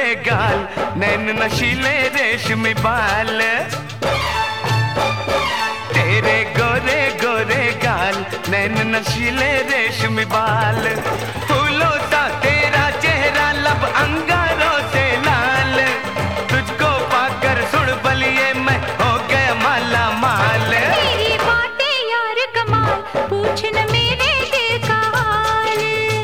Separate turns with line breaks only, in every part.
गोरे गाल, नैन नशीले रेशमी बाल। तेरे गोरे गोरे गाल, नैन नशीले रेशमी बाल। फूलों सा तेरा चेहरा, लब अंगारों से लाल। तुझको पाकर सुन बलिए मैं हो गया माला माल।
तेरी बातें यार कमाल, पूछ न मेरे दिल का हाल।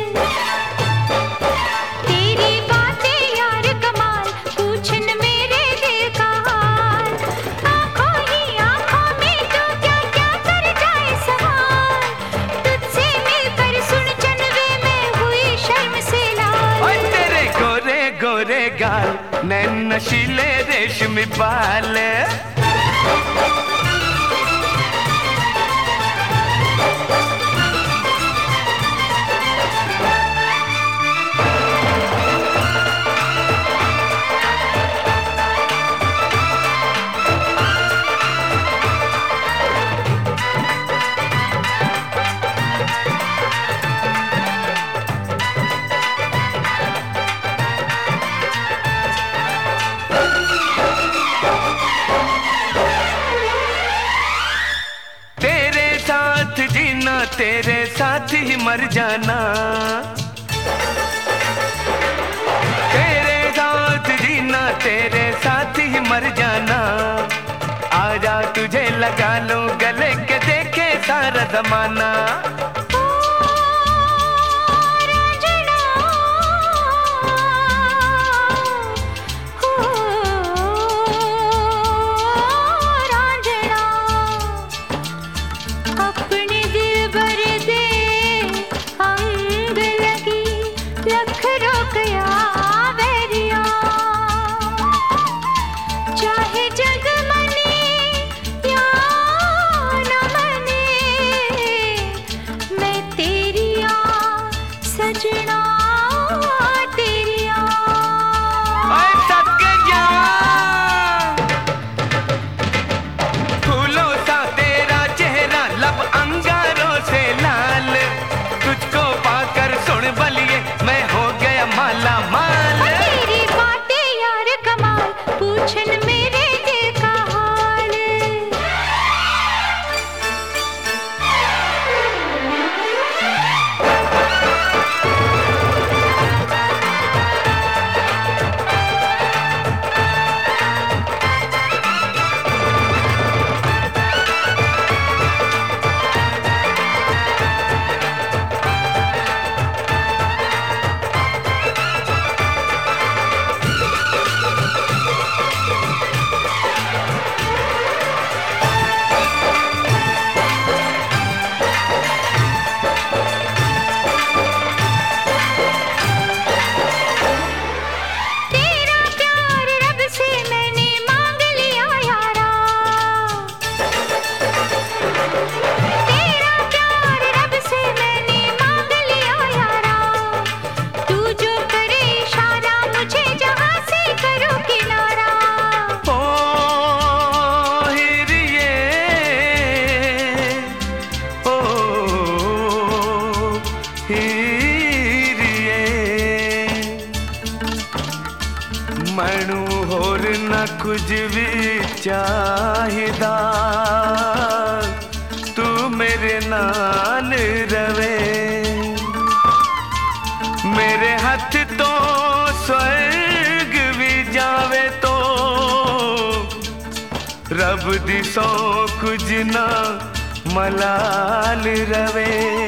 तेरी बातें यार कमाल, पूछ न मेरे दिल का हाल। आँखों ही आँखों में तू क्या क्या कर जाए सवाल। तुझसे मिलकर सुन चनवे में हुई शर्म से लाल।
और तेरे गोरे गोरे गाल, नैन नशीले रेशमी बाल। जीना तेरे साथ ही मर जाना, तेरे साथ जीना तेरे साथ ही मर जाना। आजा तुझे लगा लूं गले के, देखे सारा जमाना। मैनू होर न कुछ भी चाहिदा, तू मेरे नाल रवे। मेरे हाथ तो स्वर्ग भी जावे तो रब दी सौ कुछ ना मलाल रवे।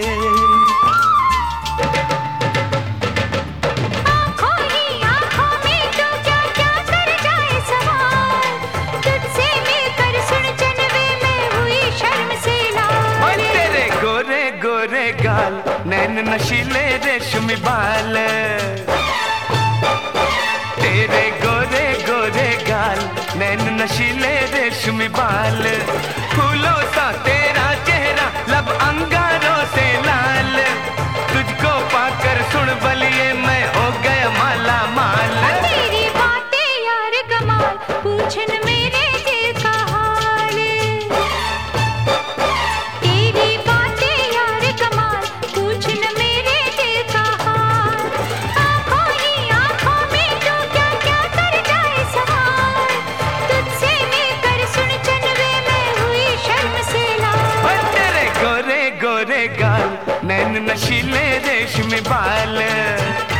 गोरे गाल, नैन नशीले रेशमी बाल। तेरे गोरे गोरे गाल, नैन नशीले रेशमी बाल। फूलों सा तेरा चेहरा, लब अंगारों से लाल। तुझको पाकर सुन बलिए मैं हो गया माला माल।
तेरी बातें यार कमाल, पूछ न मेरे दिल का हाल। तेरी बातें यार कमाल, पूछ न मेरे दिल का हाल। आँखों ही आँखों में तू क्या क्या
नशीले रेशमी बाल।